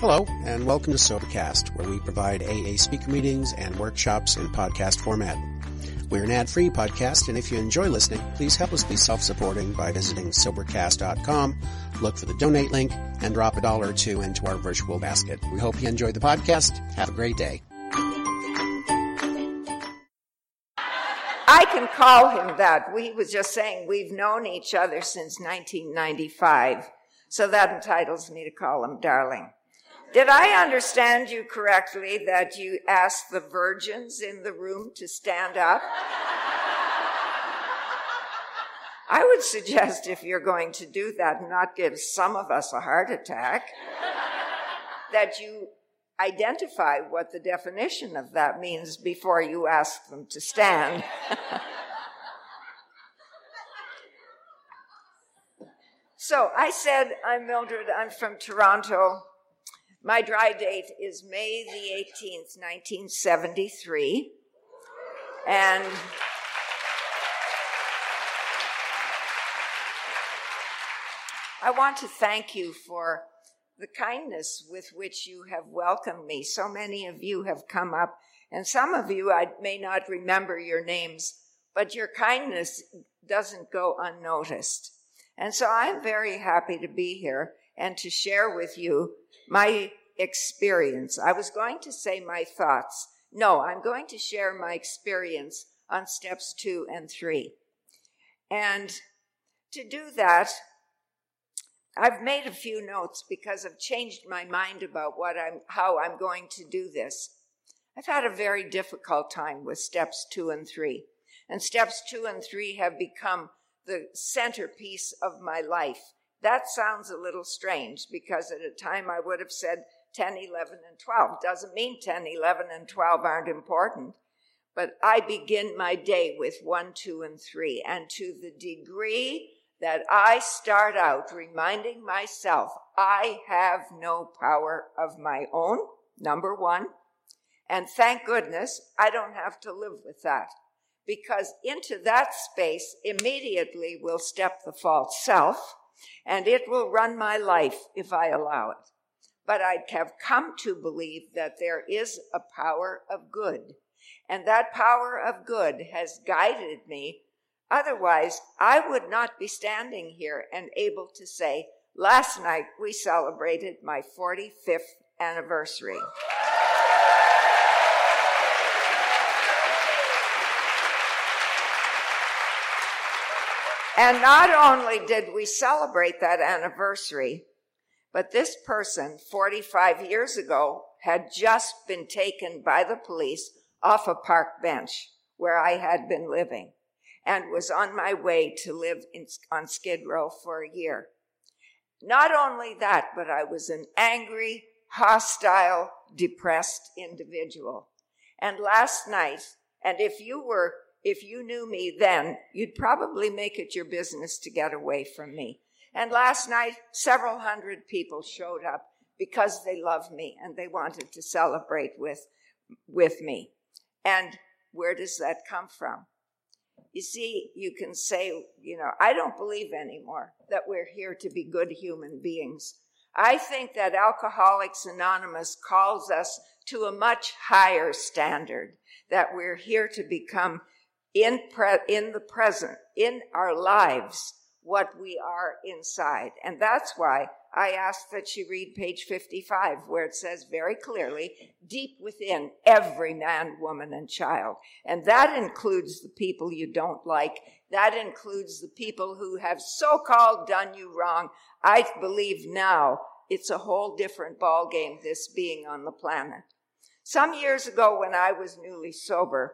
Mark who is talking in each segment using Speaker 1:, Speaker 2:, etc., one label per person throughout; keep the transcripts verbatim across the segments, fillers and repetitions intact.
Speaker 1: Hello, and welcome to Sobercast, where we provide A A speaker meetings and workshops in podcast format. We're an ad-free podcast, and if you enjoy listening, please help us be self-supporting by visiting Sobercast dot com, look for the donate link, and drop a dollar or two into our virtual basket. We hope you enjoyed the podcast. Have a great day.
Speaker 2: I can call him that. We was just saying we've known each other since nineteen ninety-five, so that entitles me to call him darling. Did I understand you correctly that you asked the virgins in the room to stand up? I would suggest if you're going to do that and not give some of us a heart attack, that you identify what the definition of that means before you ask them to stand. So I said, I'm Mildred, I'm from Toronto. My dry date is May the eighteenth, nineteen seventy-three. And I want to thank you for the kindness with which you have welcomed me. So many of you have come up, and some of you, I may not remember your names, but your kindness doesn't go unnoticed. And so I'm very happy to be here and to share with you my experience. I was going to say my thoughts. No, I'm going to share my experience on steps two and three. And to do that, I've made a few notes because I've changed my mind about what I'm, how I'm going to do this. I've had a very difficult time with steps two and three. And steps two and three have become the centerpiece of my life. That sounds a little strange because at a time I would have said ten, eleven, and twelve. Doesn't mean ten, eleven, and twelve aren't important. But I begin my day with one, two, and three. And to the degree that I start out reminding myself I have no power of my own, number one. And thank goodness I don't have to live with that. Because into that space immediately will step the false self, and it will run my life if I allow it. But I have come to believe that there is a power of good, and that power of good has guided me. Otherwise, I would not be standing here and able to say, last night we celebrated my forty-fifth anniversary. And not only did we celebrate that anniversary, but this person, forty-five years ago, had just been taken by the police off a park bench where I had been living and was on my way to live in, on Skid Row for a year. Not only that, but I was an angry, hostile, depressed individual. And last night, and if you were If you knew me then, you'd probably make it your business to get away from me. And last night, several hundred people showed up because they love me and they wanted to celebrate with, with me. And where does that come from? You see, you can say, you know, I don't believe anymore that we're here to be good human beings. I think that Alcoholics Anonymous calls us to a much higher standard, that we're here to become In, pre- in the present, in our lives, what we are inside. And that's why I ask that she read page fifty-five, where it says very clearly, deep within every man, woman, and child. And that includes the people you don't like. That includes the people who have so-called done you wrong. I believe now it's a whole different ballgame, this being on the planet. Some years ago when I was newly sober,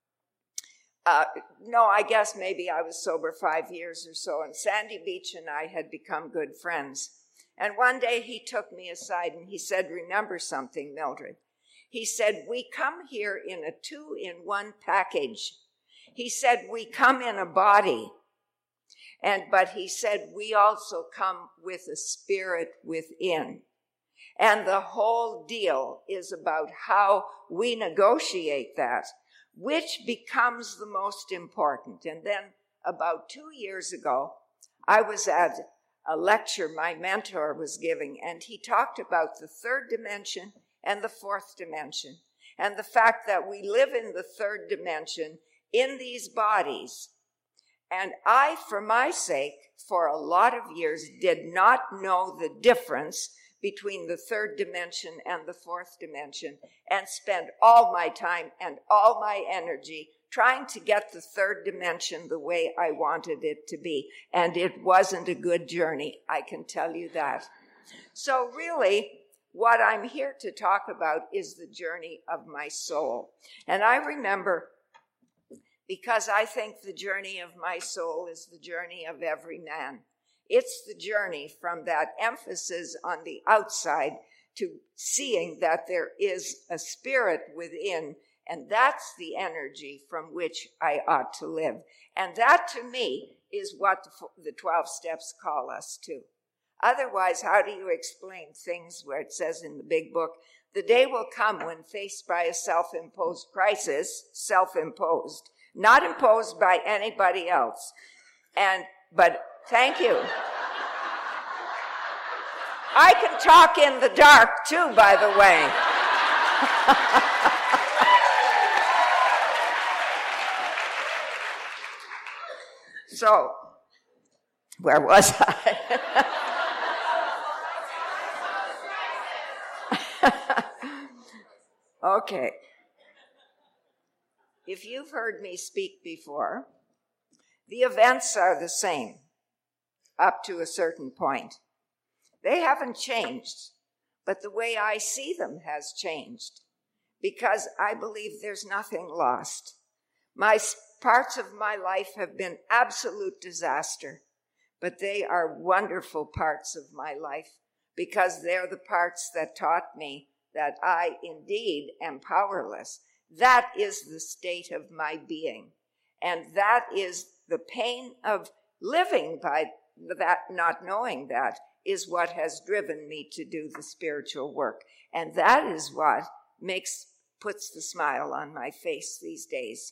Speaker 2: Uh, no, I guess maybe I was sober five years or so, and Sandy Beach and I had become good friends. And one day he took me aside and he said, remember something, Mildred. He said, we come here in a two-in-one package. He said, we come in a body. And but he said, we also come with a spirit within. And the whole deal is about how we negotiate that, which becomes the most important. And then about two years ago, I was at a lecture my mentor was giving, and he talked about the third dimension and the fourth dimension, and the fact that we live in the third dimension in these bodies. And I, for my sake, for a lot of years, did not know the difference between the third dimension and the fourth dimension, and spent all my time and all my energy trying to get the third dimension the way I wanted it to be. And it wasn't a good journey, I can tell you that. So really, what I'm here to talk about is the journey of my soul. And I remember, because I think the journey of my soul is the journey of every man. It's the journey from that emphasis on the outside to seeing that there is a spirit within, and that's the energy from which I ought to live. And that, to me, is what the twelve steps call us to. Otherwise, how do you explain things where it says in the big book, the day will come when faced by a self-imposed crisis, self-imposed, not imposed by anybody else. And, but thank you. I can talk in the dark too, by the way. So, where was I? Okay. If you've heard me speak before, the events are the same up to a certain point. They haven't changed, but the way I see them has changed, because I believe there's nothing lost. My parts of my life have been absolute disaster, but they are wonderful parts of my life, because they're the parts that taught me that I indeed am powerless. That is the state of my being. And that is the pain of living by that, not knowing that, is what has driven me to do the spiritual work. And that is what makes, puts the smile on my face these days.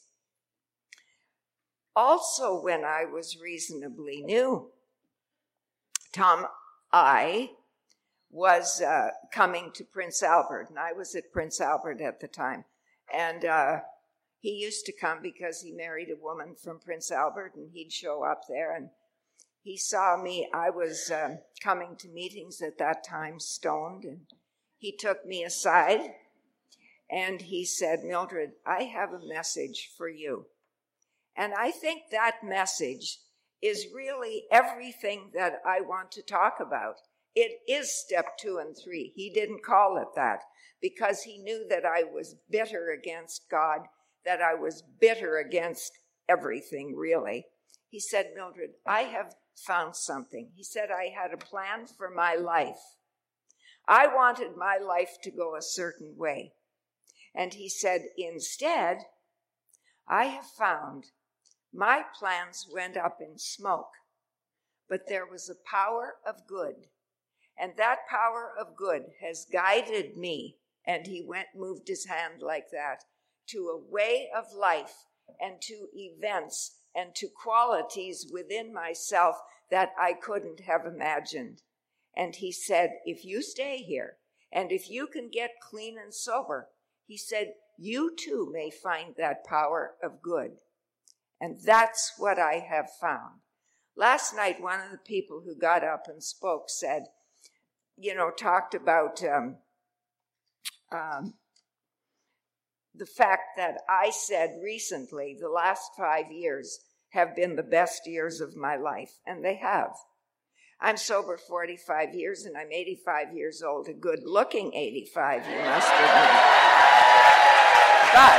Speaker 2: Also, when I was reasonably new, Tom, I was uh, coming to Prince Albert, and I was at Prince Albert at the time. And uh, he used to come because he married a woman from Prince Albert, and he'd show up there. And he saw me. I was um, coming to meetings at that time, stoned, and he took me aside, and he said, Mildred, I have a message for you. And I think that message is really everything that I want to talk about. It is step two and three. He didn't call it that because he knew that I was bitter against God, that I was bitter against everything, really. He said, Mildred, I have found something. He said, I had a plan for my life. I wanted my life to go a certain way. And he said, instead, I have found my plans went up in smoke, but there was a power of good. And that power of good has guided me, and he went, moved his hand like that, to a way of life and to events and to qualities within myself that I couldn't have imagined. And he said, if you stay here, and if you can get clean and sober, he said, you too may find that power of good. And that's what I have found. Last night, one of the people who got up and spoke said, you know, talked about um, um, the fact that I said recently the last five years have been the best years of my life, and they have. I'm sober forty-five years, and I'm eighty-five years old, a good-looking eighty-five, you must admit. But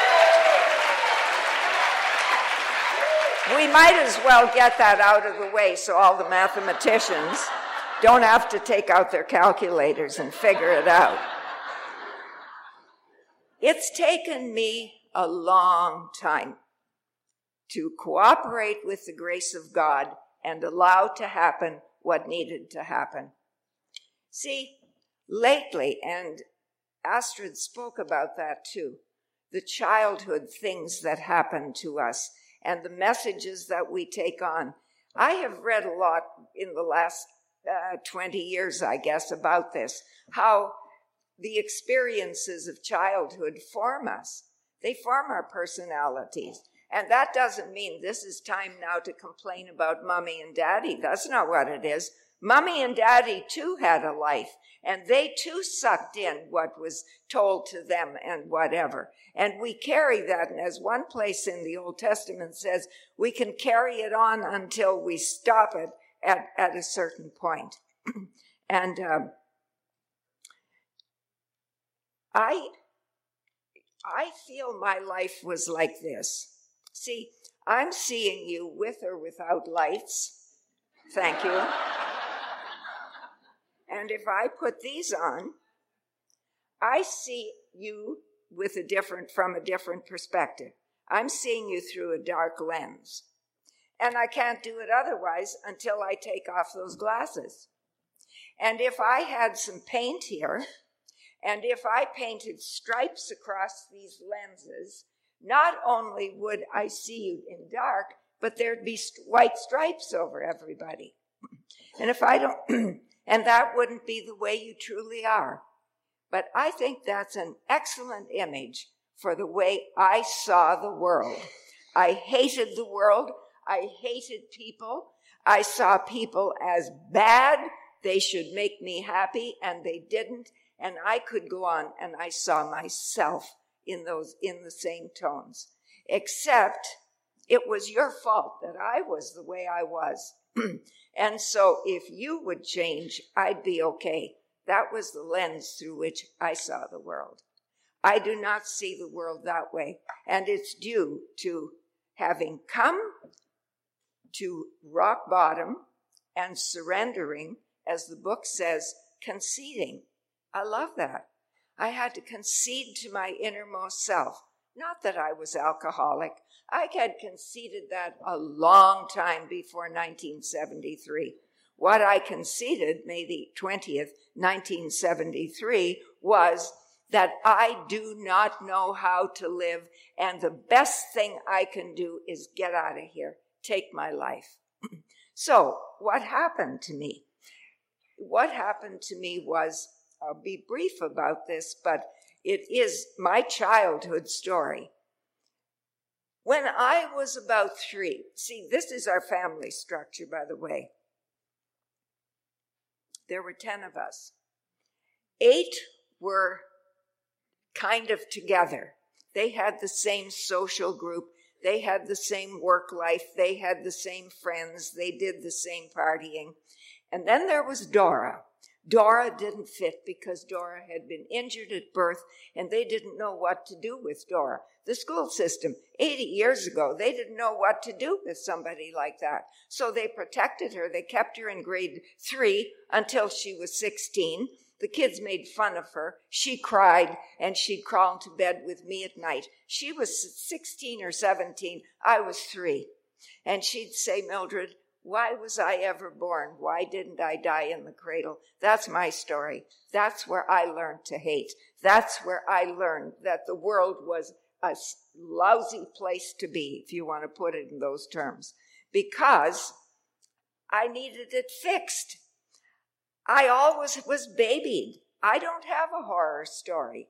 Speaker 2: we might as well get that out of the way so all the mathematicians don't have to take out their calculators and figure it out. It's taken me a long time to cooperate with the grace of God and allow to happen what needed to happen. See, lately, and Astrid spoke about that too, the childhood things that happen to us and the messages that we take on. I have read a lot in the last uh, twenty years, I guess, about this, how the experiences of childhood form us. They form our personalities. And that doesn't mean this is time now to complain about mommy and daddy. That's not what it is. Mommy and daddy too had a life, and they too sucked in what was told to them and whatever. And we carry that, and as one place in the Old Testament says, we can carry it on until we stop it at, at a certain point. and um, I, I feel my life was like this. See, I'm seeing you with or without lights. Thank you. And if I put these on, I see you with a different, from a different perspective. I'm seeing you through a dark lens. And I can't do it otherwise until I take off those glasses. And if I had some paint here, and if I painted stripes across these lenses, not only would I see you in dark, but there'd be st- white stripes over everybody. And if I don't, and that wouldn't be the way you truly are. But I think that's an excellent image for the way I saw the world. I hated the world. I hated people. I saw people as bad. They should make me happy, and they didn't. And I could go on, and I saw myself in those, in the same tones. Except it was your fault that I was the way I was. And so if you would change, I'd be okay. That was the lens through which I saw the world. I do not see the world that way. And it's due to having come to rock bottom and surrendering, as the book says, conceding. I love that. I had to concede to my innermost self. Not that I was alcoholic. I had conceded that a long time before nineteen seventy-three. What I conceded, May the twentieth, nineteen seventy-three, was that I do not know how to live, and the best thing I can do is get out of here, take my life. So, what happened to me? What happened to me was, I'll be brief about this, but it is my childhood story. When I was about three, see, this is our family structure, by the way. There were ten of us. Eight were kind of together. They had the same social group. They had the same work life. They had the same friends. They did the same partying. And then there was Dora. Dora didn't fit because Dora had been injured at birth, and they didn't know what to do with Dora. The school system, eighty years ago, they didn't know what to do with somebody like that. So they protected her. They kept her in grade three until she was sixteen. The kids made fun of her. She cried, and she'd crawl into bed with me at night. She was sixteen or seventeen. I was three. And she'd say, Mildred, why was I ever born? Why didn't I die in the cradle? That's my story. That's where I learned to hate. That's where I learned that the world was a lousy place to be, if you want to put it in those terms, because I needed it fixed. I always was babied. I don't have a horror story.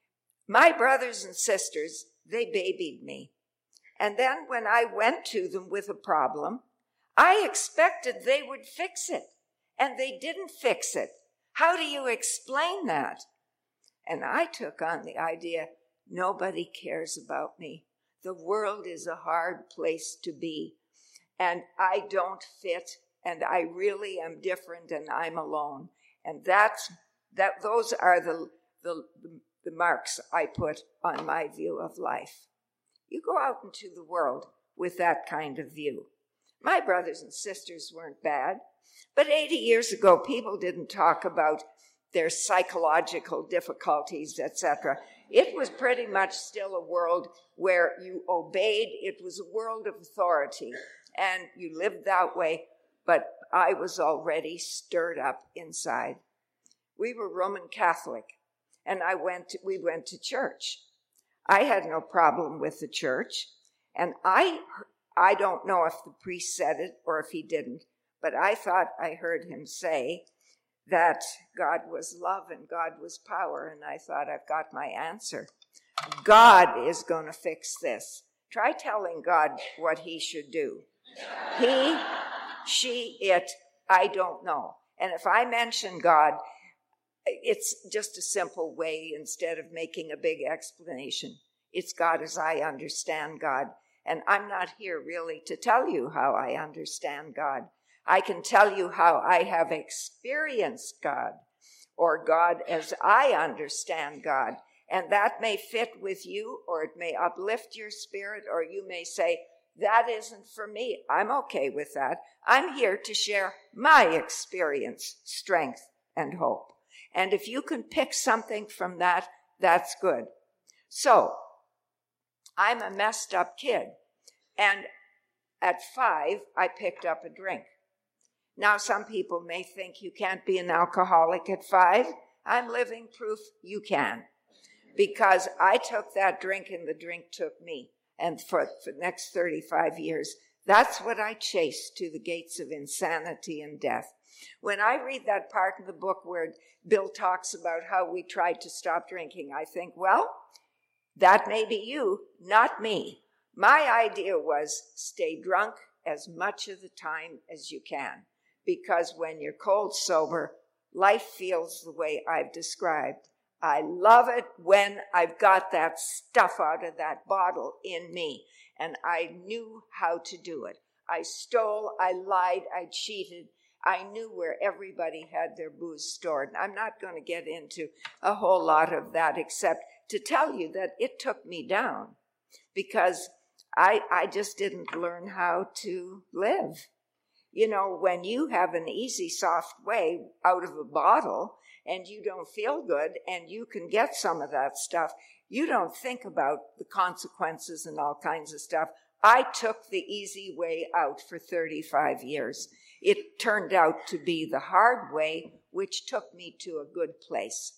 Speaker 2: My brothers and sisters, they babied me. And then when I went to them with a problem, I expected they would fix it, and they didn't fix it. How do you explain that? And I took on the idea, nobody cares about me. The world is a hard place to be, and I don't fit, and I really am different, and I'm alone. And that's that. Those are the the, the marks I put on my view of life. You go out into the world with that kind of view. My brothers and sisters weren't bad, but eighty years ago, people didn't talk about their psychological difficulties, et cetera. It was pretty much still a world where you obeyed. It was a world of authority, and you lived that way, but I was already stirred up inside. We were Roman Catholic, and I went. To, we went to church. I had no problem with the church, and I I don't know if the priest said it or if he didn't, but I thought I heard him say that God was love and God was power, and I thought, I've got my answer. God is going to fix this. Try telling God what he should do. He, she, it, I don't know. And if I mention God, it's just a simple way instead of making a big explanation. It's God as I understand God. And I'm not here really to tell you how I understand God. I can tell you how I have experienced God, or God as I understand God. And that may fit with you, or it may uplift your spirit, or you may say, that isn't for me. I'm okay with that. I'm here to share my experience, strength, and hope. And if you can pick something from that, that's good. So, I'm a messed up kid. And at five, I picked up a drink. Now, some people may think you can't be an alcoholic at five. I'm living proof you can. Because I took that drink and the drink took me. And for, for the next thirty-five years, that's what I chased to the gates of insanity and death. When I read that part in the book where Bill talks about how we tried to stop drinking, I think, well, that may be you, not me. My idea was stay drunk as much of the time as you can. Because when you're cold sober, life feels the way I've described. I love it when I've got that stuff out of that bottle in me. And I knew how to do it. I stole, I lied, I cheated. I knew where everybody had their booze stored. And I'm not going to get into a whole lot of that except to tell you that it took me down. Because I, I just didn't learn how to live. You know, when you have an easy, soft way out of a bottle and you don't feel good and you can get some of that stuff, you don't think about the consequences and all kinds of stuff. I took the easy way out for thirty-five years. It turned out to be the hard way, which took me to a good place.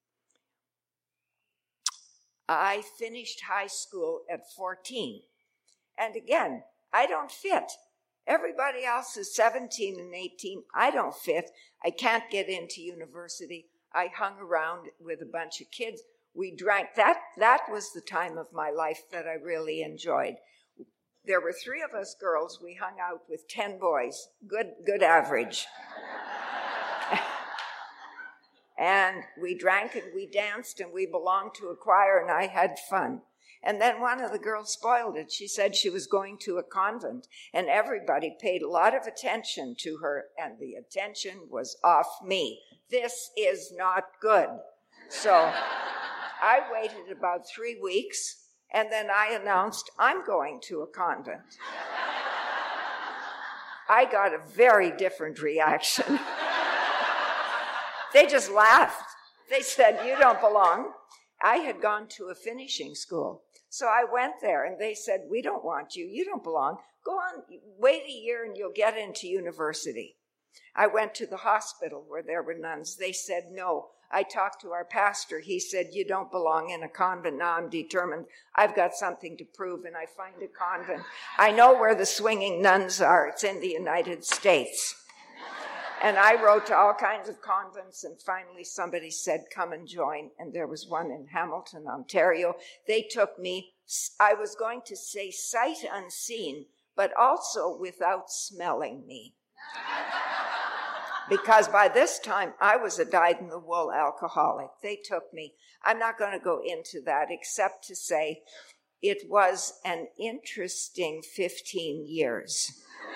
Speaker 2: I finished high school at fourteen. And again, I don't fit. Everybody else is seventeen and eighteen. I don't fit. I can't get into university. I hung around with a bunch of kids. We drank. That, that was the time of my life that I really enjoyed. There were three of us girls. We hung out with ten boys. Good, good average. And we drank and we danced and we belonged to a choir and I had fun. And then one of the girls spoiled it. She said she was going to a convent, and everybody paid a lot of attention to her, and the attention was off me. This is not good. So I waited about three weeks, and then I announced, I'm going to a convent. I got a very different reaction. They just laughed. They said, you don't belong. I had gone to a finishing school. So I went there and they said, we don't want you. You don't belong. Go on, wait a year and you'll get into university. I went to the hospital where there were nuns. They said, no. I talked to our pastor. He said, you don't belong in a convent. Now I'm determined. I've got something to prove, and I find a convent. I know where the swinging nuns are. It's in the United States. And I wrote to all kinds of convents, and finally somebody said, come and join. And there was one in Hamilton, Ontario. They took me, I was going to say sight unseen, but also without smelling me. Because by this time, I was a dyed-in-the-wool alcoholic. They took me. I'm not going to go into that, except to say it was an interesting fifteen years.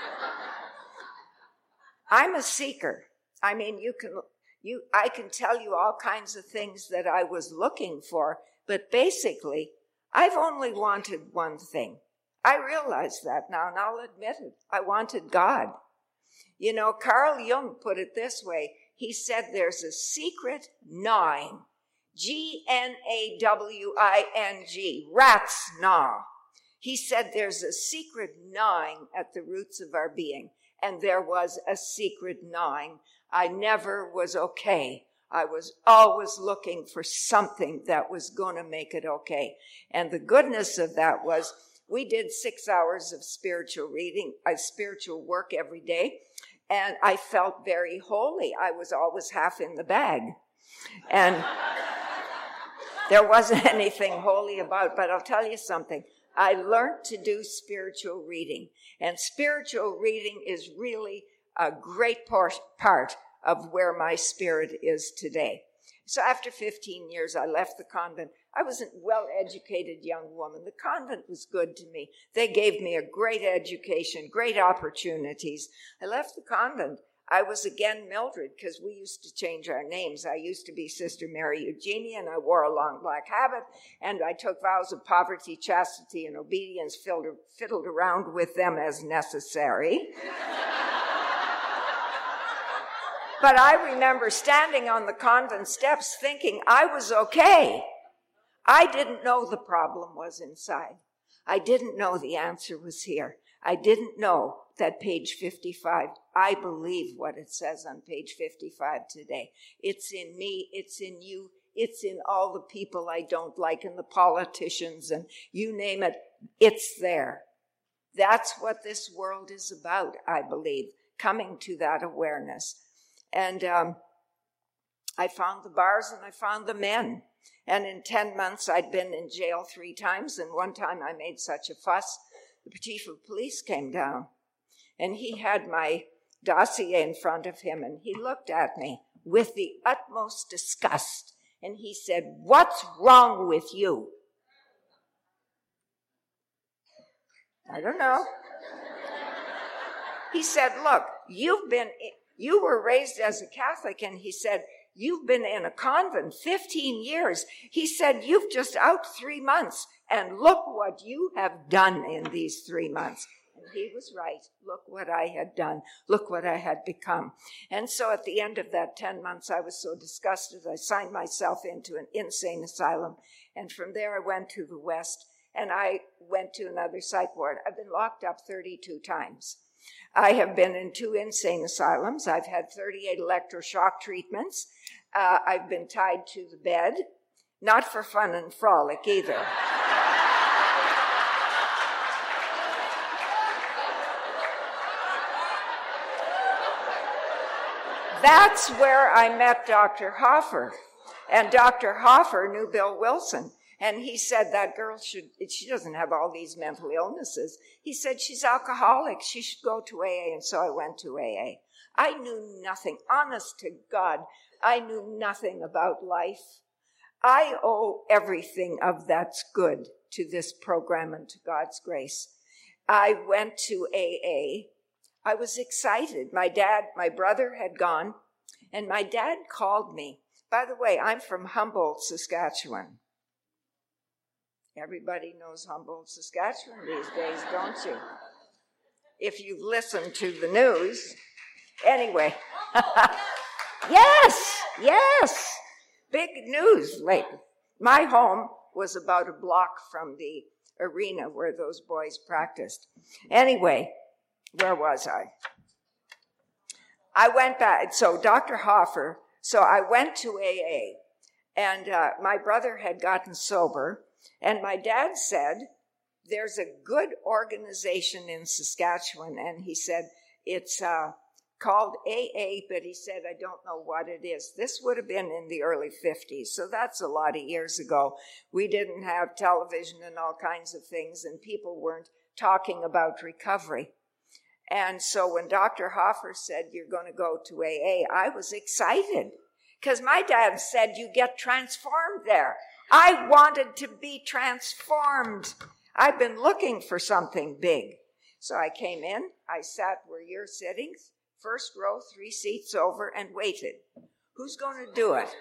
Speaker 2: I'm a seeker. I mean, you can, you, I can tell you all kinds of things that I was looking for, but basically, I've only wanted one thing. I realize that now, and I'll admit it. I wanted God. You know, Carl Jung put it this way. He said there's a secret gnawing, G N A W I N G, rat's gnaw. He said there's a secret gnawing at the roots of our being. And there was a secret gnawing. I never was okay. I was always looking for something that was going to make it okay. And the goodness of that was We did six hours of spiritual reading, uh, spiritual work every day, and I felt very holy. I was always half in the bag. And there wasn't anything holy about, but I'll tell you something. I learned to do spiritual reading, and spiritual reading is really a great part of where my spirit is today. So after fifteen years, I left the convent. I was a well-educated young woman. The convent was good to me. They gave me a great education, great opportunities. I left the convent. I was again Mildred, because we used to change our names. I used to be Sister Mary Eugenia, and I wore a long black habit, and I took vows of poverty, chastity, and obedience, fiddled, fiddled around with them as necessary. But I remember standing on the convent steps thinking I was okay. I didn't know the problem was inside. I didn't know the answer was here. I didn't know that page fifty-five, I believe what it says on page fifty-five today. It's in me, it's in you, it's in all the people I don't like, and the politicians, and you name it, it's there. That's what this world is about, I believe, coming to that awareness. And um, I found the bars and I found the men. And in ten months, I'd been in jail three times, and one time I made such a fuss, the chief of police came down. And he had my dossier in front of him, and he looked at me with the utmost disgust. And he said, "What's wrong with you?" I don't know. He said, "Look, you've been, you were raised as a Catholic," and he said, "You've been in a convent fifteen years. He said, "You've just out three months, and look what you have done in these three months." And he was right. Look what I had done. Look what I had become. And so at the end of that ten months, I was so disgusted, I signed myself into an insane asylum. And from there, I went to the West, and I went to another psych ward. I've been locked up thirty-two times. I have been in two insane asylums. I've had thirty-eight electroshock treatments. Uh, I've been tied to the bed, not for fun and frolic either. That's where I met Doctor Hoffer. And Doctor Hoffer knew Bill Wilson. And he said, that girl should, she doesn't have all these mental illnesses. He said, she's alcoholic. She should go to A A. And so I went to A A. I knew nothing. Honest to God, I knew nothing about life. I owe everything of that's good to this program and to God's grace. I went to A A. I was excited. My dad, my brother had gone, and my dad called me. By the way, I'm from Humboldt, Saskatchewan. Everybody knows Humboldt, Saskatchewan these days, don't you? If you've listened to the news. Anyway. Yes, yes. Big news lately. My home was about a block from the arena where those boys practiced. Anyway, where was I? I went back. So Doctor Hoffer, so I went to A A, and uh, my brother had gotten sober, and my dad said, there's a good organization in Saskatchewan, and he said, it's uh, called A A, but he said, I don't know what it is. This would have been in the early fifties, so that's a lot of years ago. We didn't have television and all kinds of things, and people weren't talking about recovery. And so when Doctor Hoffer said, you're going to go to A A, I was excited because my dad said, you get transformed there. I wanted to be transformed. I've been looking for something big. So I came in, I sat where you're sitting, first row, three seats over, and waited. Who's going to do it?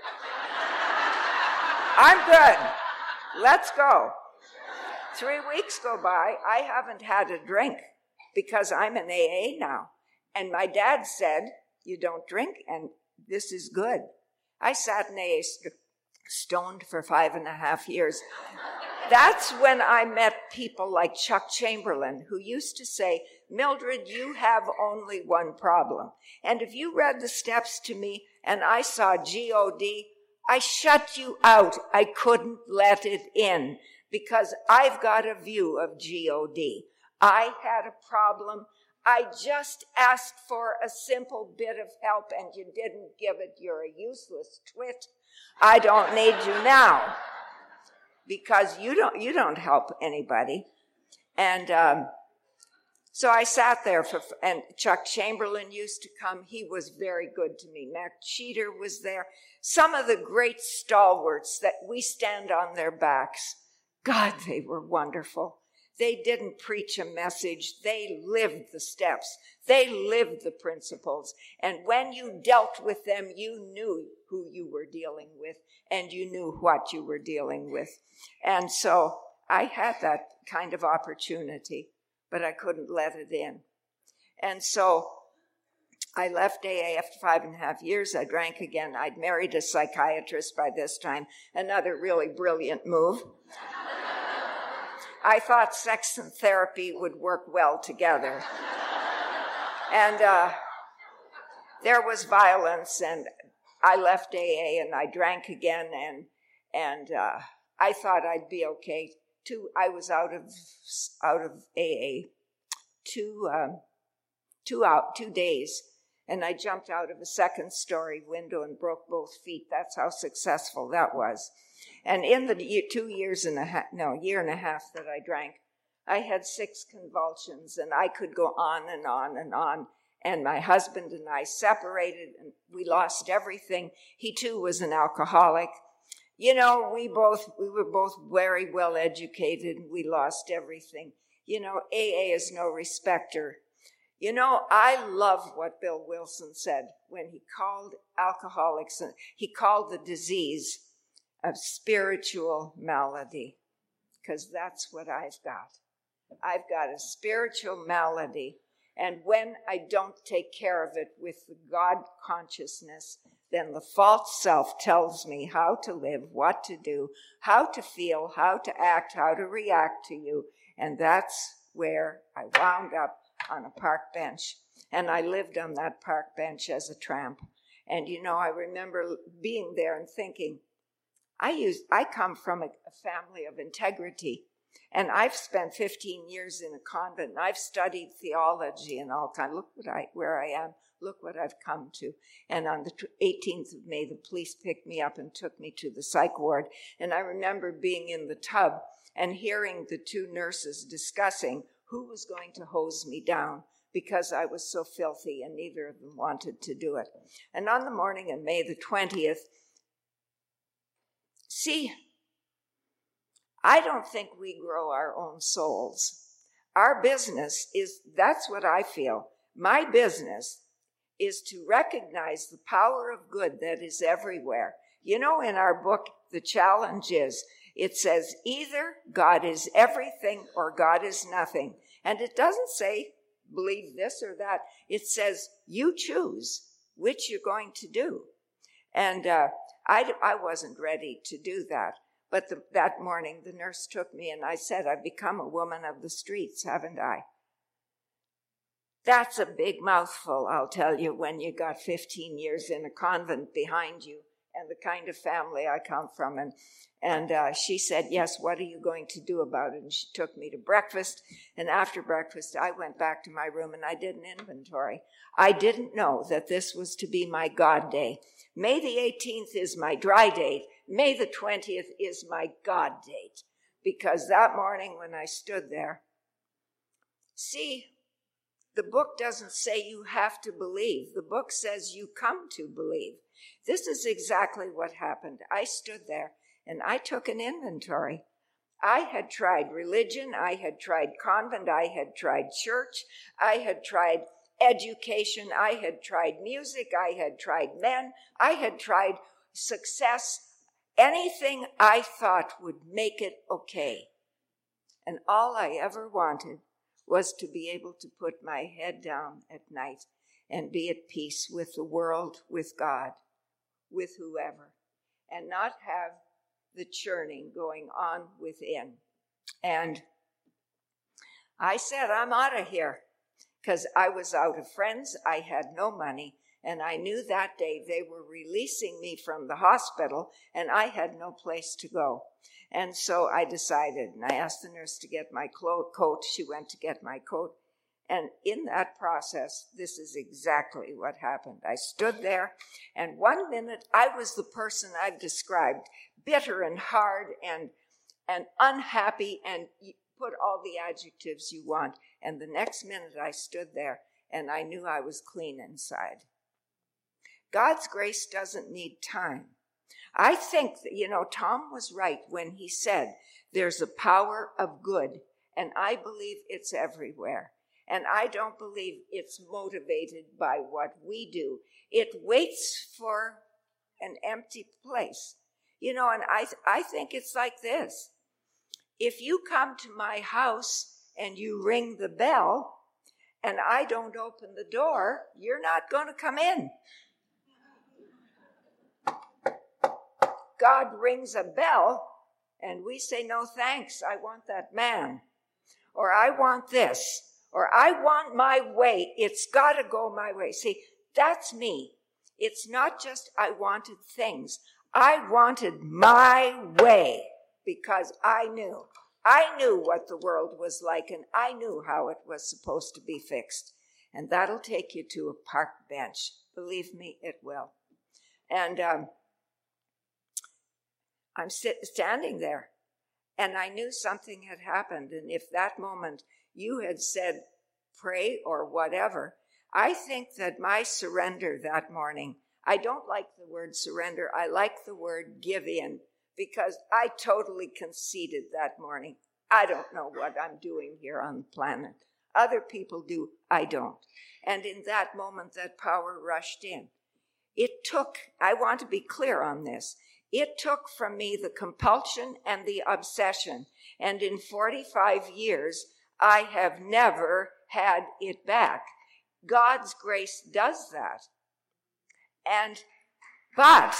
Speaker 2: I'm good. Let's go. Three weeks go by, I haven't had a drink because I'm in A A now. And my dad said, you don't drink, and this is good. I sat in A A st- stoned for five and a half years. That's when I met people like Chuck Chamberlain, who used to say, Mildred, you have only one problem. And if you read the steps to me and I saw G O D, I shut you out. I couldn't let it in because I've got a view of G O D. I had a problem. I just asked for a simple bit of help and you didn't give it. You're a useless twit. I don't need you now because you don't, you don't help anybody. And, um, so I sat there for, and Chuck Chamberlain used to come. He was very good to me. Mac Cheater was there. Some of the great stalwarts that we stand on their backs. God, they were wonderful. They didn't preach a message. They lived the steps. They lived the principles. And when you dealt with them, you knew who you were dealing with and you knew what you were dealing with. And so I had that kind of opportunity, but I couldn't let it in. And so I left A A after five and a half years. I drank again. I'd married a psychiatrist by this time, another really brilliant move. I thought sex and therapy would work well together. And uh, there was violence, and I left A A, and I drank again, and and uh, I thought I'd be okay. Two, I was out of out of A A two um, two out two days, and I jumped out of a second story window and broke both feet. That's how successful that was. And in the year, two years and a half, no, year and a half that I drank, I had six convulsions, and I could go on and on and on. And my husband and I separated, and we lost everything. He too was an alcoholic. You know, we both, we were both very well educated, and we lost everything. You know, A A is no respecter. You know, I love what Bill Wilson said when he called alcoholics, he called the disease of spiritual malady, because that's what I've got. I've got a spiritual malady, and when I don't take care of it with the God consciousness, then the false self tells me how to live, what to do, how to feel, how to act, how to react to you, and that's where I wound up on a park bench, and I lived on that park bench as a tramp. And you know, I remember being there and thinking, I use, I come from a, a family of integrity, and I've spent fifteen years in a convent, and I've studied theology and all kinds. Look what I, where I am. Look what I've come to. And on the eighteenth of May, the police picked me up and took me to the psych ward. And I remember being in the tub and hearing the two nurses discussing who was going to hose me down because I was so filthy, and neither of them wanted to do it. And on the morning of May the twentieth, see, I don't think we grow our own souls. Our business is, that's what I feel. My business is to recognize the power of good that is everywhere. You know, in our book, the challenge is, it says either God is everything or God is nothing. And it doesn't say believe this or that. It says you choose which you're going to do. And uh, I, I wasn't ready to do that. But the, that morning, the nurse took me, and I said, I've become a woman of the streets, haven't I? That's a big mouthful, I'll tell you, when you got fifteen years in a convent behind you and the kind of family I come from. And, and uh, she said, yes, what are you going to do about it? And she took me to breakfast. And after breakfast, I went back to my room and I did an inventory. I didn't know that this was to be my God day. May the eighteenth is my dry date. May the twentieth is my God date. Because that morning when I stood there, see, the book doesn't say you have to believe. The book says you come to believe. This is exactly what happened. I stood there and I took an inventory. I had tried religion. I had tried convent. I had tried church. I had tried education. I had tried music. I had tried men. I had tried success. Anything I thought would make it okay. And all I ever wanted was to be able to put my head down at night and be at peace with the world, with God, with whoever, and not have the churning going on within. And I said, I'm out of here, because I was out of friends, I had no money, And I knew that day they were releasing me from the hospital, and I had no place to go. And so I decided, and I asked the nurse to get my clo- coat. She went to get my coat. And in that process, this is exactly what happened. I stood there, and one minute I was the person I've described, bitter and hard and, and unhappy, and you put all the adjectives you want. And the next minute I stood there, and I knew I was clean inside. God's grace doesn't need time. I think that, you know, Tom was right when he said there's a power of good, and I believe it's everywhere. And I don't believe it's motivated by what we do. It waits for an empty place. You know, and I, I think it's like this. If you come to my house and you ring the bell and I don't open the door, you're not going to come in. God rings a bell and we say, no thanks, I want that man. Or I want this. Or I want my way. It's got to go my way. See, that's me. It's not just I wanted things. I wanted my way because I knew. I knew what the world was like, and I knew how it was supposed to be fixed. And that'll take you to a park bench. Believe me, it will. And um, I'm sit- standing there, and I knew something had happened. And if that moment you had said, pray or whatever, I think that my surrender that morning, I don't like the word surrender, I like the word give in, because I totally conceded that morning. I don't know what I'm doing here on the planet. Other people do, I don't. And in that moment, that power rushed in. It took, I want to be clear on this, it took from me the compulsion and the obsession. And in forty-five years, I have never had it back. God's grace does that. And, but,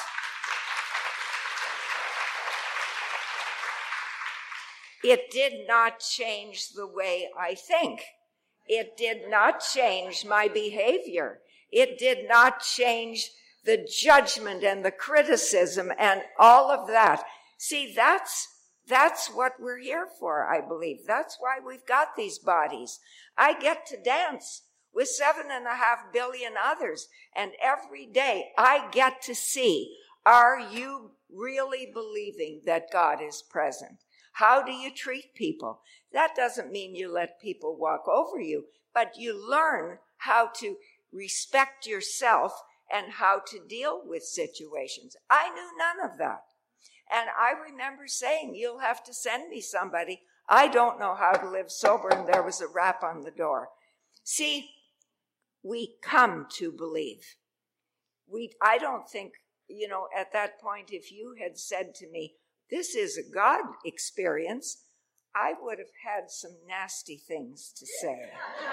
Speaker 2: it did not change the way I think. It did not change my behavior. It did not change the judgment and the criticism and all of that. See, that's That's what we're here for, I believe. That's why we've got these bodies. I get to dance with seven and a half billion others, and every day I get to see, are you really believing that God is present? How do you treat people? That doesn't mean you let people walk over you, but you learn how to respect yourself and how to deal with situations. I knew none of that. And I remember saying, you'll have to send me somebody. I don't know how to live sober. And there was a rap on the door. See, we come to believe. We, I don't think, you know, at that point, if you had said to me, this is a God experience, I would have had some nasty things to say.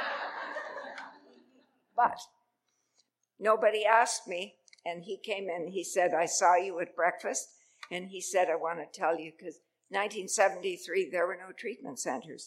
Speaker 2: But nobody asked me. And he came in, he said, I saw you at breakfast. And he said, I want to tell you, because nineteen seventy-three, there were no treatment centers.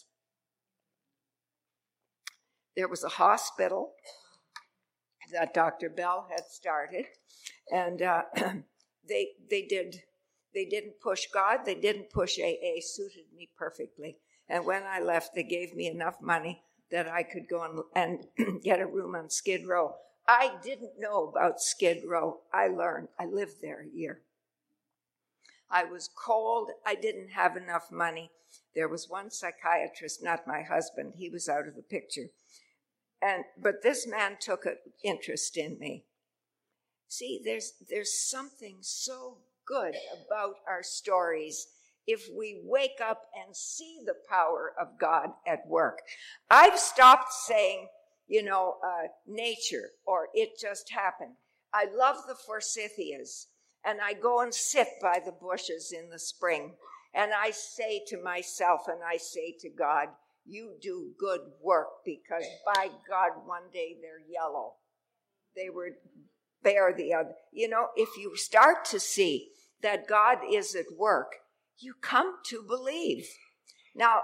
Speaker 2: There was a hospital that Doctor Bell had started, and uh, they they did they didn't push God, they didn't push A A, suited me perfectly. And when I left, they gave me enough money that I could go and, and get a room on Skid Row. I didn't know about Skid Row. I learned. I lived there a year. I was cold. I didn't have enough money. There was one psychiatrist, not my husband. He was out of the picture. And but this man took an interest in me. See, there's there's something so good about our stories if we wake up and see the power of God at work. I've stopped saying, you know, uh, nature or it just happened. I love the forsythias. And I go and sit by the bushes in the spring. And I say to myself and I say to God, you do good work, because by God, one day they're yellow. They were bare the other. You know, if you start to see that God is at work, you come to believe. Now,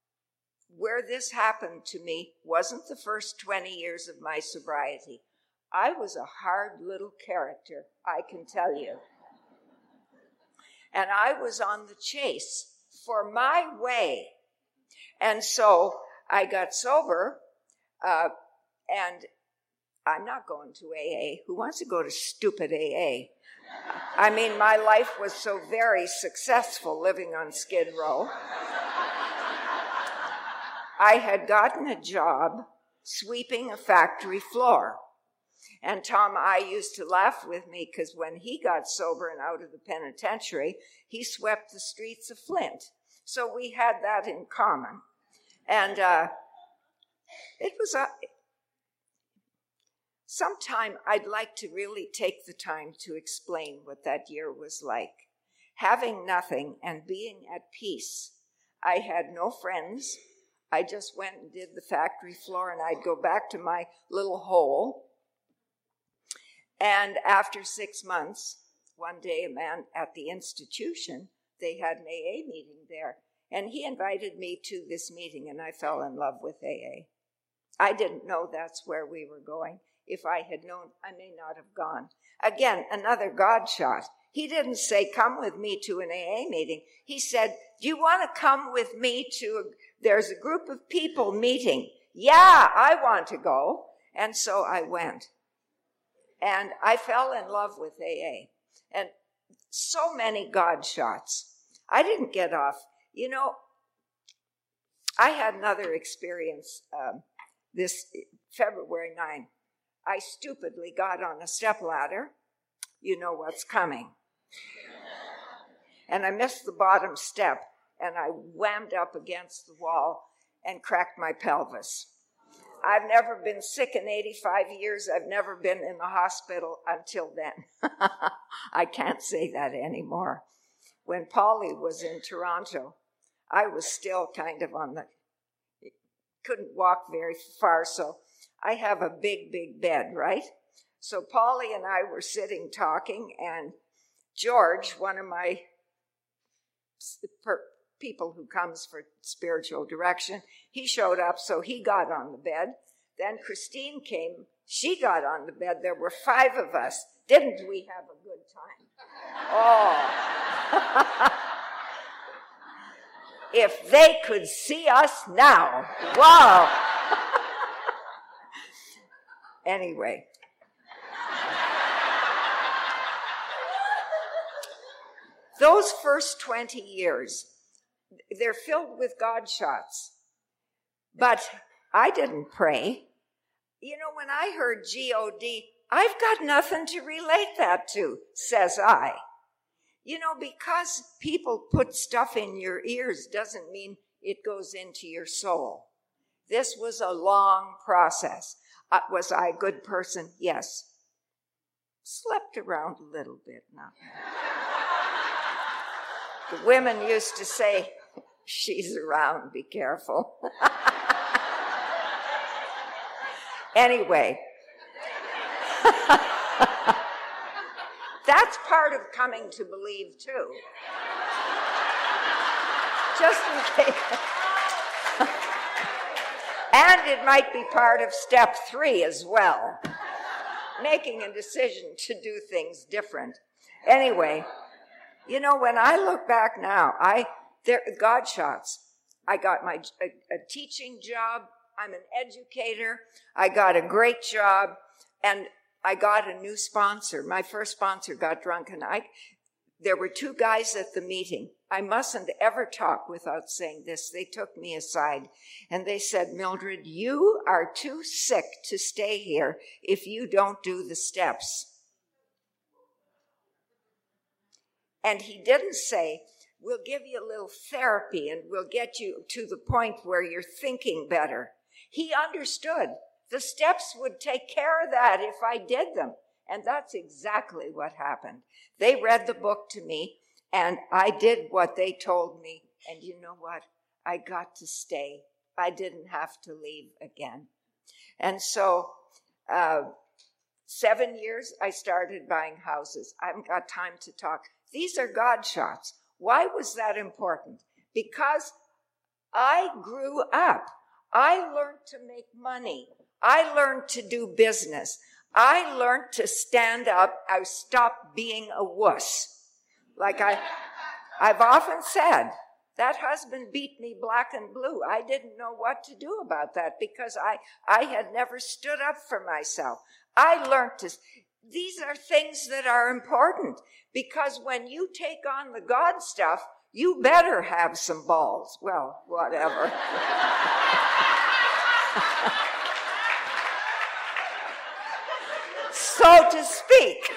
Speaker 2: where this happened to me wasn't the first twenty years of my sobriety. I was a hard little character, I can tell you. And I was on the chase for my way. And so I got sober, uh, and I'm not going to A A. Who wants to go to stupid A A? I mean, my life was so very successful living on Skid Row. I had gotten a job sweeping a factory floor. And Tom I used to laugh with me because when he got sober and out of the penitentiary, he swept the streets of Flint. So we had that in common. And uh, it was a... Sometime I'd like to really take the time to explain what that year was like. Having nothing and being at peace. I had no friends. I just went and did the factory floor, and I'd go back to my little hole. And after six months, one day a man at the institution, they had an A A meeting there, and he invited me to this meeting, and I fell in love with A A. I didn't know that's where we were going. If I had known, I may not have gone. Again, another God shot. He didn't say, come with me to an A A meeting. He said, do you want to come with me to, a, there's a group of people meeting. Yeah, I want to go. And so I went. And I fell in love with A A. And so many God shots. I didn't get off. You know, I had another experience um, this February ninth. I stupidly got on a stepladder. You know what's coming. And I missed the bottom step, and I whammed up against the wall and cracked my pelvis. I've never been sick in eighty-five years. I've never been in the hospital until then. I can't say that anymore. When Polly was in Toronto, I was still kind of on the, couldn't walk very far, so I have a big, big bed, right? So Polly and I were sitting talking, and George, one of my per- people who comes for spiritual direction, he showed up, so he got on the bed. Then Christine came. She got on the bed. There were five of us. Didn't we have a good time? Oh. If they could see us now. Wow. Anyway. Those first twenty years, they're filled with God shots. But I didn't pray. You know, when I heard G O D, I've got nothing to relate that to, says I. You know, because people put stuff in your ears doesn't mean it goes into your soul. This was a long process. Uh, was I a good person? Yes. Slept around a little bit now. The women used to say, she's around, be careful. Anyway. That's part of coming to believe, too. Just in case. And it might be part of step three as well. Making a decision to do things different. Anyway, you know, when I look back now, I there God shots. I got my a, a teaching job. I'm an educator. I got a great job, and I got a new sponsor. My first sponsor got drunk, and I, there were two guys at the meeting. I mustn't ever talk without saying this. They took me aside, and they said, Mildred, you are too sick to stay here if you don't do the steps. And he didn't say, we'll give you a little therapy, and we'll get you to the point where you're thinking better. He understood. The steps would take care of that if I did them. And that's exactly what happened. They read the book to me, and I did what they told me. And you know what? I got to stay. I didn't have to leave again. And so, uh, seven years, I started buying houses. I haven't got time to talk. These are God shots. Why was that important? Because I grew up. I learned to make money. I learned to do business. I learned to stand up. I stopped being a wuss. Like I, I've often said, that husband beat me black and blue. I didn't know what to do about that because I, I had never stood up for myself. I learned to, these are things that are important because when you take on the God stuff, you better have some balls. Well, whatever. So to speak.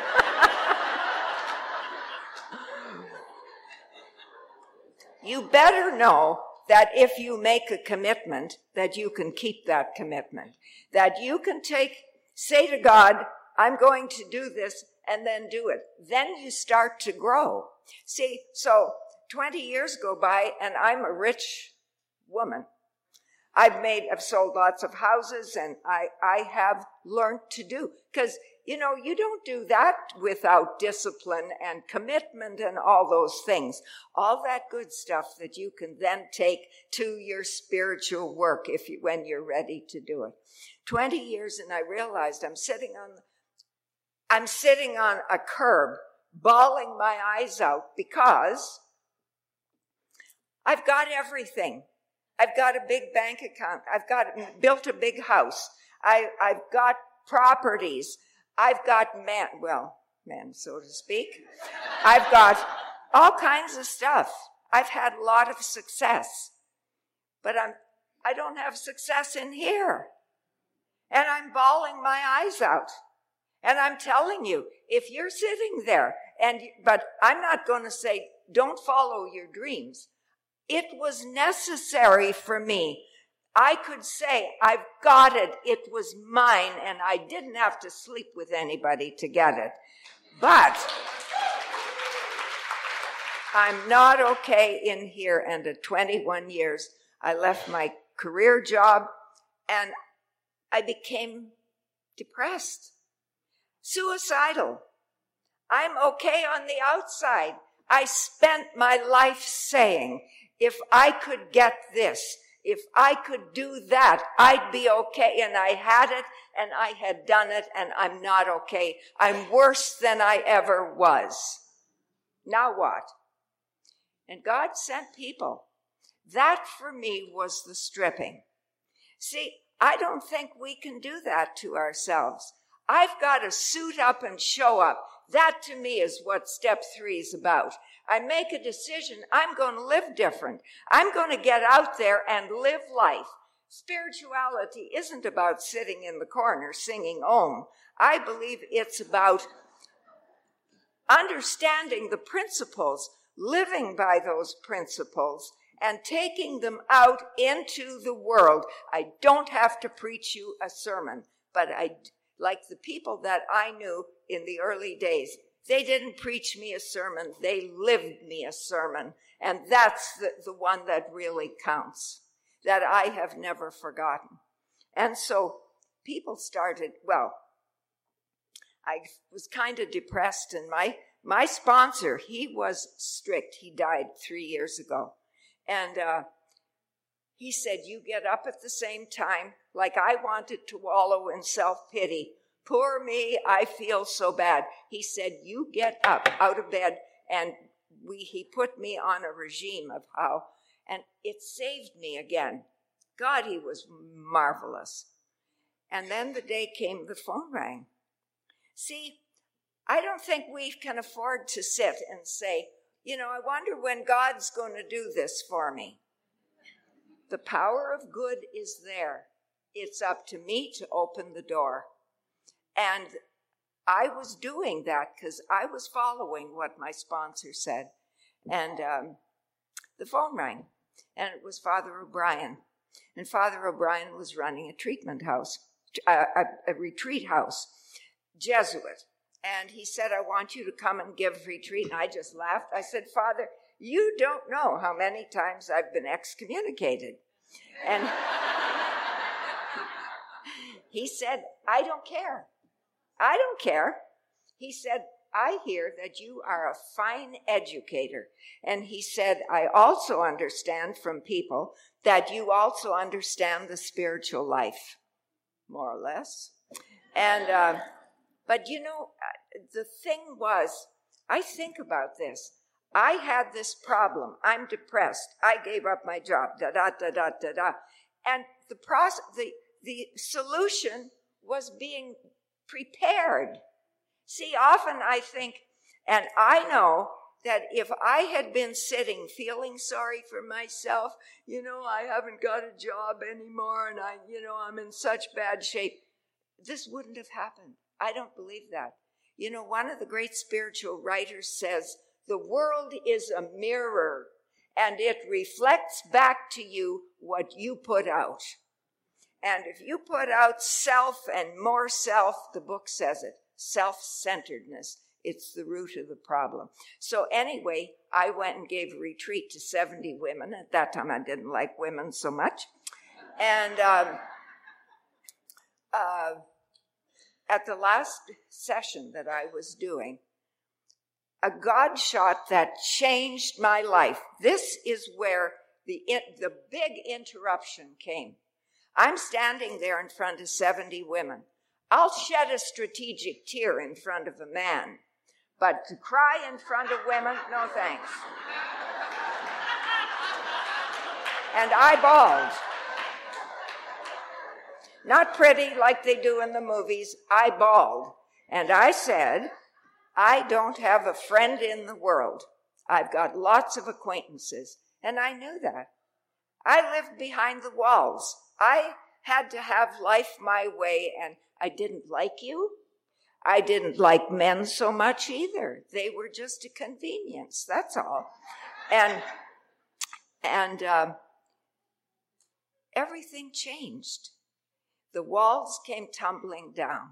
Speaker 2: You better know that if you make a commitment, that you can keep that commitment. That you can take, say to God, I'm going to do this, and then do it. Then you start to grow. See, so twenty years go by, and I'm a rich woman. I've made, I've sold lots of houses, and I, I have learned to do. Because, you know, you don't do that without discipline and commitment and all those things. All that good stuff that you can then take to your spiritual work if you, when you're ready to do it. Twenty years, and I realized I'm sitting on, I'm sitting on a curb, bawling my eyes out because I've got everything. I've got a big bank account. I've got built a big house. I, I've got properties. I've got man, well, men, so to speak. I've got all kinds of stuff. I've had a lot of success, but I'm, I don't have success in here. And I'm bawling my eyes out. And I'm telling you, if you're sitting there and, but I'm not going to say, don't follow your dreams. It was necessary for me. I could say, I've got it. It was mine, and I didn't have to sleep with anybody to get it. But I'm not okay in here, and at twenty-one years, I left my career job, and I became depressed, suicidal. I'm okay on the outside. I spent my life saying, if I could get this, if I could do that, I'd be okay. And I had it, and I had done it, and I'm not okay. I'm worse than I ever was. Now what? And God sent people. That for me was the stripping. See, I don't think we can do that to ourselves. I've got to suit up and show up. That to me is what step three is about. I make a decision. I'm going to live different. I'm going to get out there and live life. Spirituality isn't about sitting in the corner singing Om. I believe it's about understanding the principles, living by those principles, and taking them out into the world. I don't have to preach you a sermon, but I, like the people that I knew in the early days, they didn't preach me a sermon. They lived me a sermon. And that's the, the one that really counts, that I have never forgotten. And so people started, well, I was kind of depressed, and my, my sponsor, he was strict. He died three years ago. And uh, he said, you get up at the same time, like I wanted to wallow in self-pity. Poor me, I feel so bad. He said, you get up out of bed, and we, he put me on a regime of how, and it saved me again. God, he was marvelous. And then the day came, the phone rang. See, I don't think we can afford to sit and say, you know, I wonder when God's going to do this for me. The power of good is there. It's up to me to open the door. And I was doing that because I was following what my sponsor said. And um, the phone rang, and it was Father O'Brien. And Father O'Brien was running a treatment house, a, a, a retreat house, Jesuit. And he said, I want you to come and give retreat. And I just laughed. I said, Father, you don't know how many times I've been excommunicated. And he said, I don't care. I don't care. He said, I hear that you are a fine educator. And he said, I also understand from people that you also understand the spiritual life, more or less. And, uh, but you know, the thing was, I think about this. I had this problem. I'm depressed. I gave up my job. Da da da da da da. And the process, the the solution was being prepared. See, often I think, and I know that if I had been sitting feeling sorry for myself, you know, I haven't got a job anymore, and I, you know, I'm in such bad shape, this wouldn't have happened. I don't believe that. You know, one of the great spiritual writers says, the world is a mirror, and it reflects back to you what you put out. And if you put out self and more self, the book says it, self-centeredness, it's the root of the problem. So anyway, I went and gave a retreat to seventy women. At that time, I didn't like women so much. And um, uh, at the last session that I was doing, a God shot that changed my life. This is where the the big interruption came. I'm standing there in front of seventy women. I'll shed a strategic tear in front of a man, but to cry in front of women, no thanks. And I bawled. Not pretty like they do in the movies. I bawled. And I said, I don't have a friend in the world. I've got lots of acquaintances. And I knew that. I lived behind the walls. I had to have life my way, and I didn't like you. I didn't like men so much either. They were just a convenience, that's all. And, and uh, everything changed. The walls came tumbling down.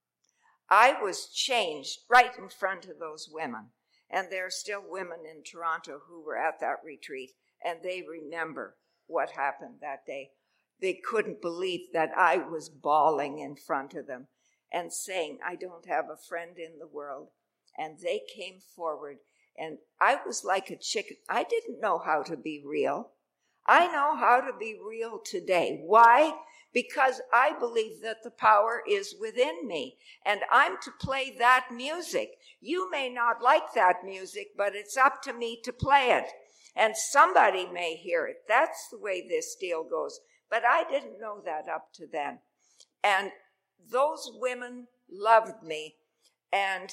Speaker 2: I was changed right in front of those women. And there are still women in Toronto who were at that retreat, and they remember what happened that day. They couldn't believe that I was bawling in front of them and saying, I don't have a friend in the world. And they came forward, and I was like a chicken. I didn't know how to be real. I know how to be real today. Why? Because I believe that the power is within me, and I'm to play that music. You may not like that music, but it's up to me to play it, and somebody may hear it. That's the way this deal goes. But I didn't know that up to then. And those women loved me, and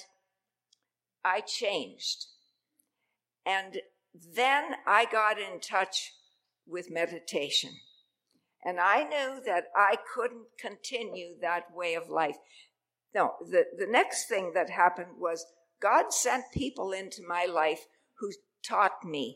Speaker 2: I changed. And then I got in touch with meditation. And I knew that I couldn't continue that way of life. No, the, the next thing that happened was God sent people into my life who taught me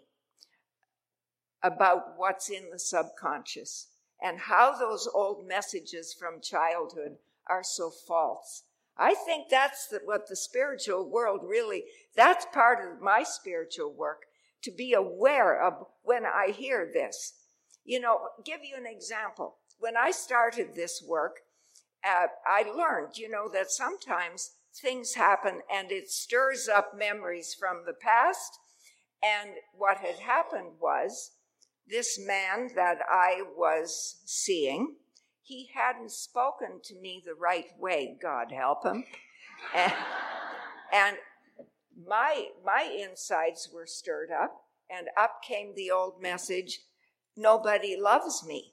Speaker 2: about what's in the subconscious and how those old messages from childhood are so false. I think that's the, what the spiritual world really, that's part of my spiritual work, to be aware of when I hear this. You know, give you an example. When I started this work, uh, I learned, you know, that sometimes things happen and it stirs up memories from the past. And what had happened was this man that I was seeing, he hadn't spoken to me the right way, God help him. And, and my, my insides were stirred up, and up came the old message, nobody loves me.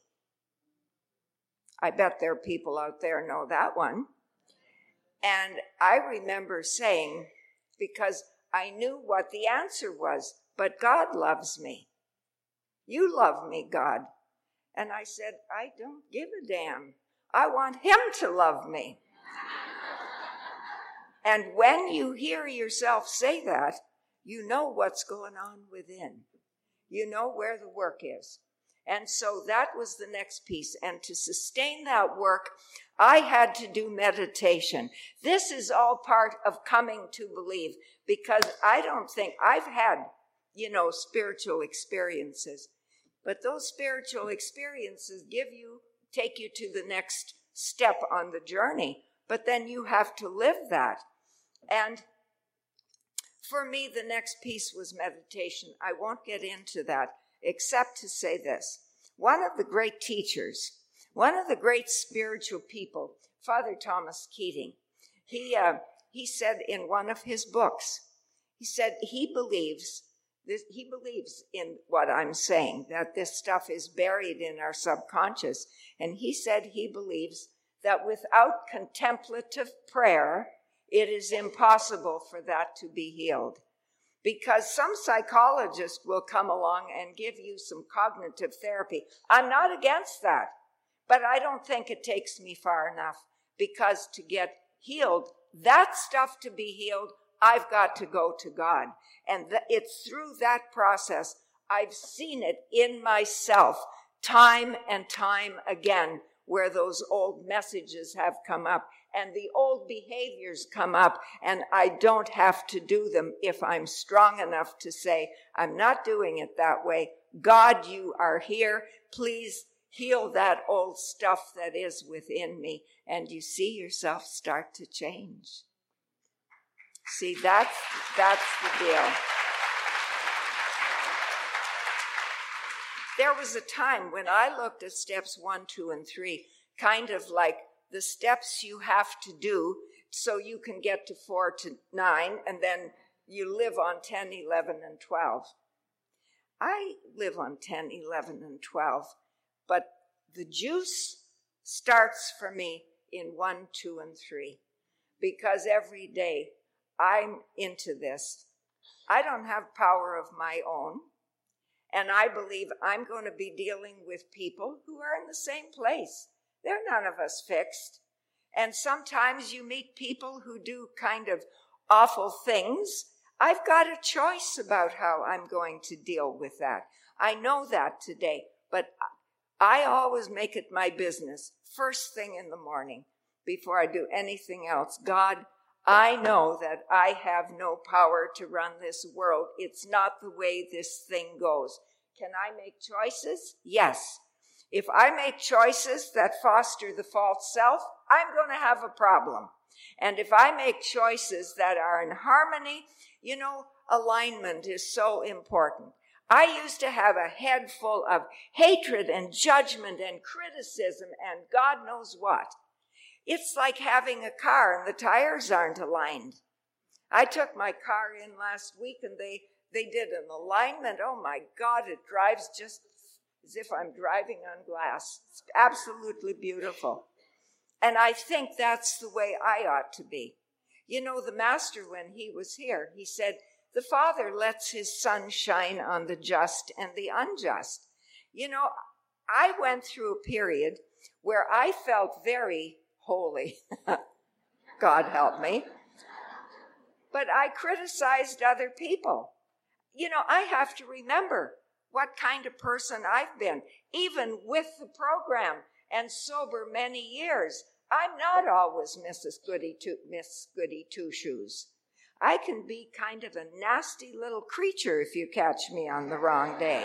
Speaker 2: I bet there are people out there know that one. And I remember saying, because I knew what the answer was, but God loves me. You love me, God. And I said, I don't give a damn. I want him to love me. And when you hear yourself say that, you know what's going on within. You know where the work is. And so that was the next piece. And to sustain that work, I had to do meditation. This is all part of coming to believe, because I don't think I've had, you know, spiritual experiences. But those spiritual experiences give you, take you to the next step on the journey. But then you have to live that. And for me, the next piece was meditation. I won't get into that, except to say this. One of the great teachers, one of the great spiritual people Father Thomas Keating. He, uh, he said in one of his books, he said he believes this, he believes in what I'm saying, that this stuff is buried in our subconscious. And he said he believes that without contemplative prayer, it is impossible for that to be healed. Because some psychologist will come along and give you some cognitive therapy. I'm not against that, but I don't think it takes me far enough, because to get healed, that stuff to be healed, I've got to go to God. And th- it's through that process, I've seen it in myself time and time again, where those old messages have come up and the old behaviors come up, and I don't have to do them if I'm strong enough to say, I'm not doing it that way. God, you are here. Please heal that old stuff that is within me. And you see yourself start to change. See, that's, that's the deal. There was a time when I looked at steps one, two, and three, kind of like the steps you have to do so you can get to four to nine, and then you live on ten, eleven, and twelve. I live on ten, eleven, and twelve, but the juice starts for me in one, two, and three, because every day I'm into this. I don't have power of my own, and I believe I'm going to be dealing with people who are in the same place. They're none of us fixed. And sometimes you meet people who do kind of awful things. I've got a choice about how I'm going to deal with that. I know that today, but I always make it my business, first thing in the morning, before I do anything else. God, I know that I have no power to run this world. It's not the way this thing goes. Can I make choices? Yes. If I make choices that foster the false self, I'm going to have a problem. And if I make choices that are in harmony, you know, alignment is so important. I used to have a head full of hatred and judgment and criticism and God knows what. It's like having a car and the tires aren't aligned. I took my car in last week and they, they did an alignment. Oh my God, it drives just as if I'm driving on glass. It's absolutely beautiful. And I think that's the way I ought to be. You know, the Master, when he was here, he said, the Father lets his sun shine on the just and the unjust. You know, I went through a period where I felt very holy. God help me. But I criticized other people. You know, I have to remember what kind of person I've been, even with the program and sober many years. I'm not always Missus Goody Two, Miss Goody Two Shoes. I can be kind of a nasty little creature if you catch me on the wrong day.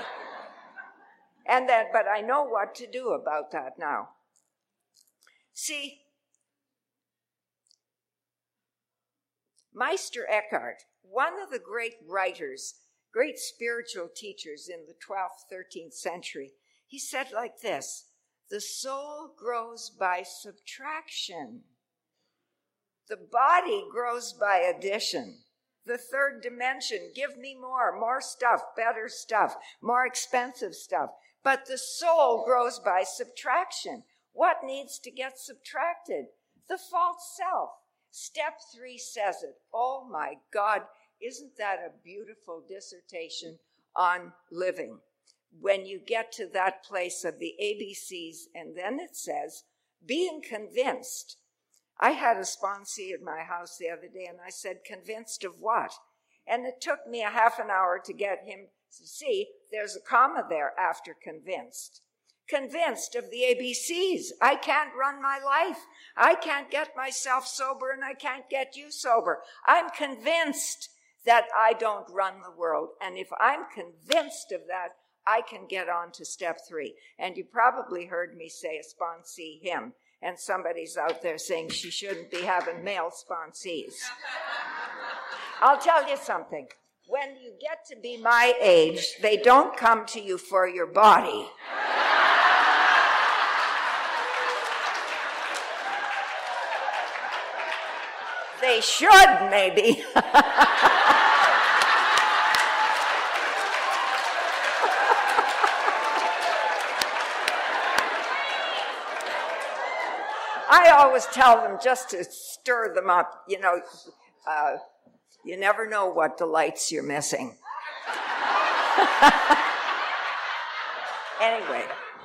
Speaker 2: And that, but I know what to do about that now. See, Meister Eckhart, one of the great writers, great spiritual teachers in the twelfth, thirteenth century, he said like this, the soul grows by subtraction. The body grows by addition. The third dimension, give me more, more stuff, better stuff, more expensive stuff. But the soul grows by subtraction. What needs to get subtracted? The false self. Step three says it. Oh my God, isn't that a beautiful dissertation on living? When you get to that place of the A B Cs, and then it says, being convinced. I had a sponsee at my house the other day, and I said, convinced of what? And it took me a half an hour to get him to see there's a comma there after convinced. Convinced of the A B Cs. I can't run my life. I can't get myself sober, and I can't get you sober. I'm convinced that I don't run the world. And if I'm convinced of that, I can get on to step three. And you probably heard me say a sponsee him. And somebody's out there saying she shouldn't be having male sponsees. I'll tell you something. When you get to be my age, they don't come to you for your body. They should, maybe. I always tell them just to stir them up. You know, uh, you never know what delights you're missing. Anyway,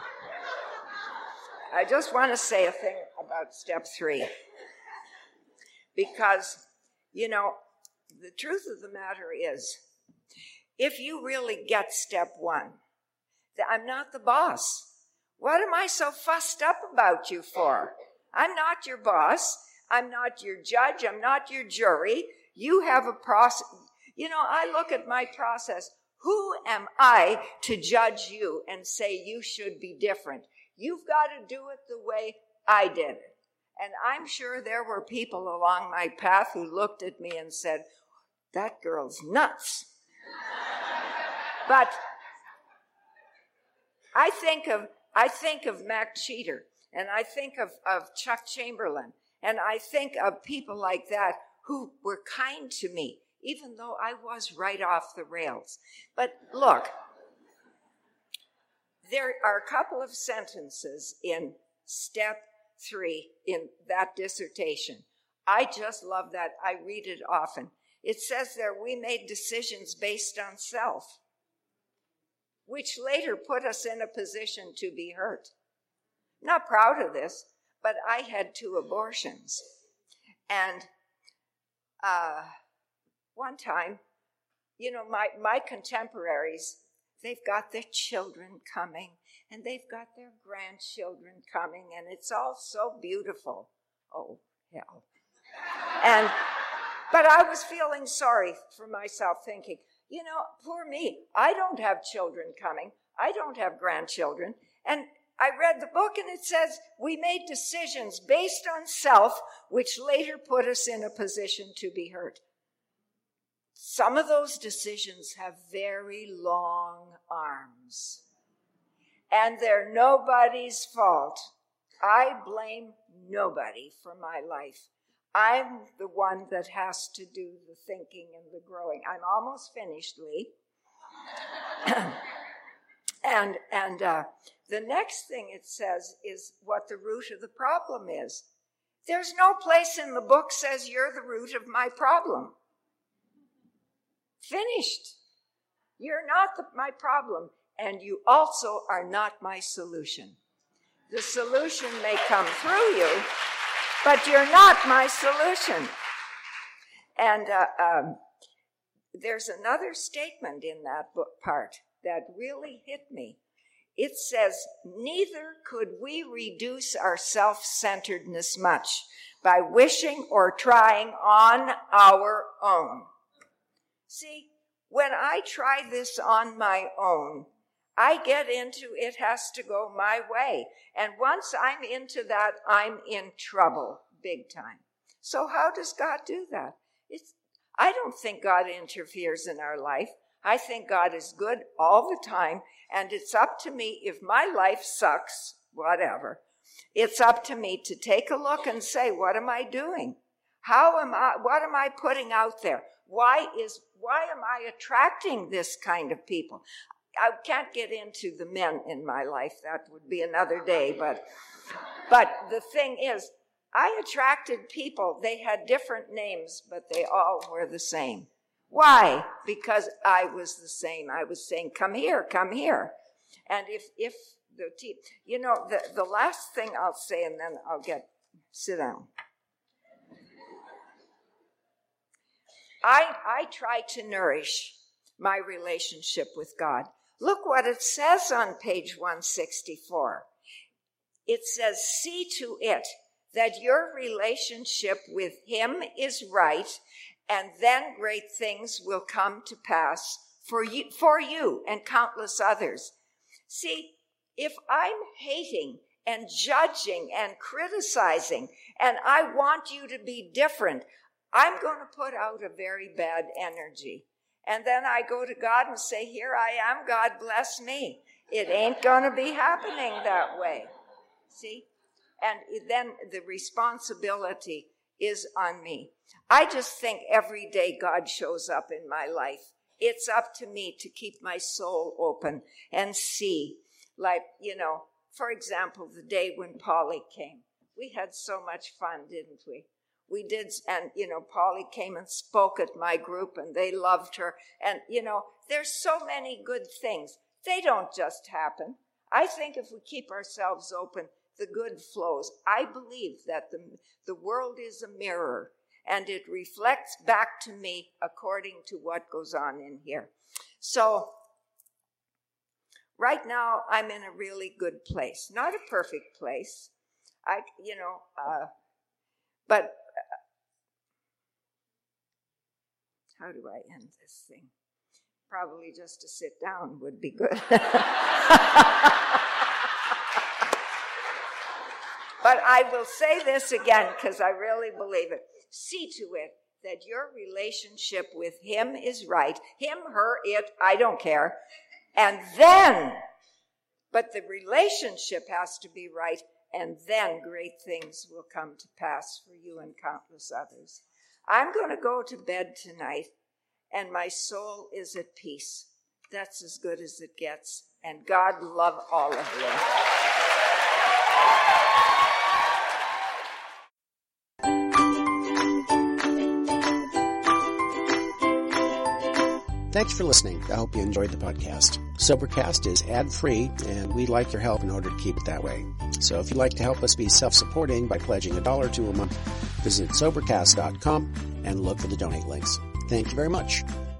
Speaker 2: I just want to say a thing about step three. Because, you know, the truth of the matter is, if you really get step one, that I'm not the boss. What am I so fussed up about you for? I'm not your boss. I'm not your judge. I'm not your jury. You have a process. You know, I look at my process. Who am I to judge you and say you should be different? You've got to do it the way I did it. And I'm sure there were people along my path who looked at me and said, that girl's nuts. But I think of I think of Mac Cheater, and I think of, of Chuck Chamberlain, and I think of people like that who were kind to me, even though I was right off the rails. But look, there are a couple of sentences in step three in that dissertation. I just love that. I read it often. It says there, we made decisions based on self, which later put us in a position to be hurt. I'm not proud of this, but I had two abortions. And uh, one time, you know, my, my contemporaries, they've got their children coming, and they've got their grandchildren coming, and it's all so beautiful. Oh, hell. And, but I was feeling sorry for myself, thinking, you know, poor me. I don't have children coming. I don't have grandchildren. And I read the book, and it says, we made decisions based on self, which later put us in a position to be hurt. Some of those decisions have very long arms, and they're nobody's fault. I blame nobody for my life. I'm the one that has to do the thinking and the growing. I'm almost finished, Lee. and and uh, the next thing it says is what the root of the problem is. There's no place in the book says you're the root of my problem. Finished. You're not the, my problem, and you also are not my solution. The solution may come through you, but you're not my solution. And uh, um, there's another statement in that book part that really hit me. It says, neither could we reduce our self-centeredness much by wishing or trying on our own. See, when I try this on my own, I get into it has to go my way. And once I'm into that, I'm in trouble big time. So how does God do that? It's, I don't think God interferes in our life. I think God is good all the time, and it's up to me. If my life sucks, whatever, it's up to me to take a look and say, what am I doing? How am I, what am I putting out there? Why is, why am I attracting this kind of people? I can't get into the men in my life. That would be another day. But, but the thing is, I attracted people. They had different names, but they all were the same. Why? Because I was the same. I was saying, come here, come here. And if, if the, te- you know, the, the last thing I'll say, and then I'll get, sit down. I, I try to nourish my relationship with God. Look what it says on page one sixty-four. It says, see to it that your relationship with him is right, and then great things will come to pass for you, for you and countless others. See, if I'm hating and judging and criticizing, and I want you to be different, I'm going to put out a very bad energy. And then I go to God and say, here I am, God bless me. It ain't going to be happening that way. See? And then the responsibility is on me. I just think every day God shows up in my life. It's up to me to keep my soul open and see. Like, you know, for example, the day when Polly came. We had so much fun, didn't we? We did, and, you know, Polly came and spoke at my group, and they loved her. And, you know, there's so many good things. They don't just happen. I think if we keep ourselves open, the good flows. I believe that the, the world is a mirror, and it reflects back to me according to what goes on in here. So, right now, I'm in a really good place. Not a perfect place. I, you know, uh, but uh, how do I end this thing? Probably just to sit down would be good. But I will say this again because I really believe it. See to it that your relationship with him is right. Him, her, it, I don't care. And then, but the relationship has to be right, and then great things will come to pass for you and countless others. I'm going to go to bed tonight, and my soul is at peace. That's as good as it gets. And God love all of you.
Speaker 1: Thanks for listening. I hope you enjoyed the podcast. Sobercast is ad-free, and we'd like your help in order to keep it that way. So if you'd like to help us be self-supporting by pledging a dollar to a month, visit Sobercast dot com and look for the donate links. Thank you very much.